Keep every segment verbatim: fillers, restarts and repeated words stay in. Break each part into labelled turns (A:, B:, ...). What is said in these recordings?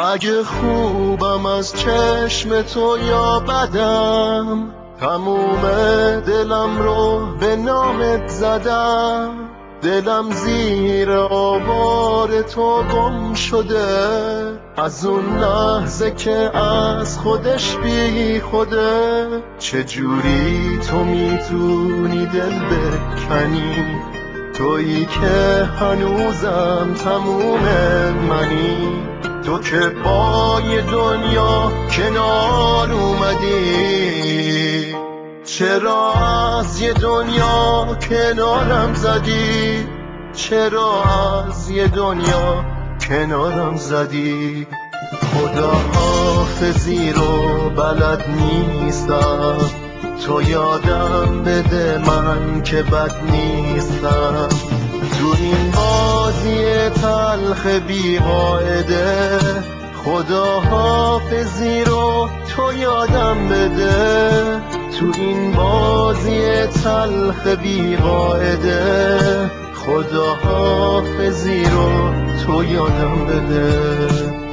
A: اگه خوبم از چشم تو یا بدم، تموم دلم رو به نامت زدم. دلم زیر آوار تو گم شده، از اون لحظه که از خودش بی خوده. چجوری تو میتونی دل بکنی، تویی که هنوزم تموم منی. تو که با یه دنیا کنار اومدی، چرا از یه دنیا کنارم زدی؟ چرا از یه دنیا کنارم زدی؟ خدا حافظی رو بلد نیستم، تو یادم بده من که بد نیستم. تو این بازی تلخ بی قاعده، خدا حافظی رو تو یادم بده. تو این بازی تلخ بی قاعده، خدا حافظی رو تو یادم بده.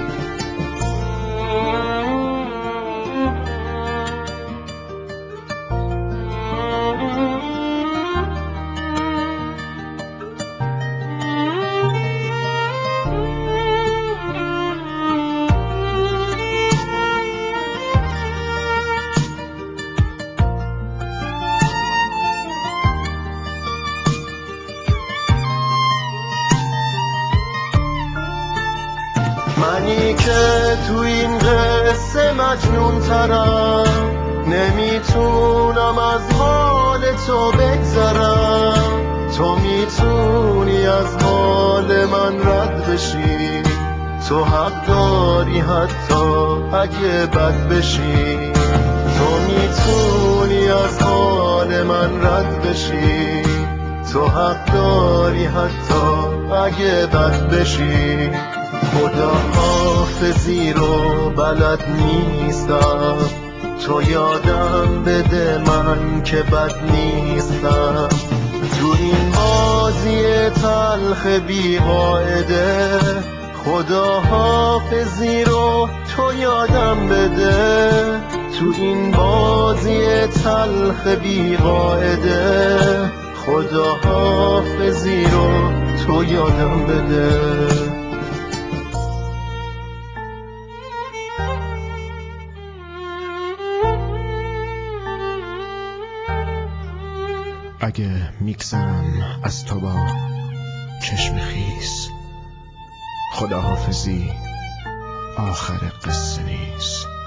A: منی که تو این قصه مجنون ترم، نمیتونم از حال تو بگذرم. تو میتونی از حال من رد بشی، تو حق داری حتی اگه بد بشی. تو میتونی از حال من رد بشی، تو حق داری حتی اگه بد بشی. خدا حافظی رو بلد نیستم، تو یادم بده من که بد نیستم. تو این بازی تلخ بی قاعده، خدا حافظی رو تو یادم بده. تو این بازی تلخ بی قاعده، خدا حافظی رو تو یادم بده.
B: اگه میگذرم از تو با چشم خیس، خداحافظی آخر قصه نیست.